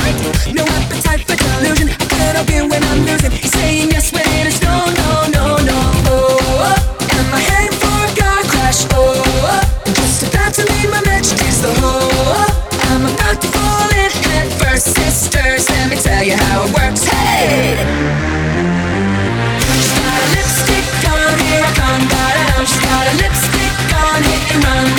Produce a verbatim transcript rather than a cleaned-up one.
fight, no appetite for delusion. I couldn't win when I'm losing. He's saying yes when it is no, no, no, no. Oh, am I heading for a car crash? Oh, just about to leave my magic is the hole. I'm about to fall in head first, sisters. Let me tell you how it works. Hey, she's got a lipstick on, here I come, da-da-dum. She's got a lipstick on, hit and run.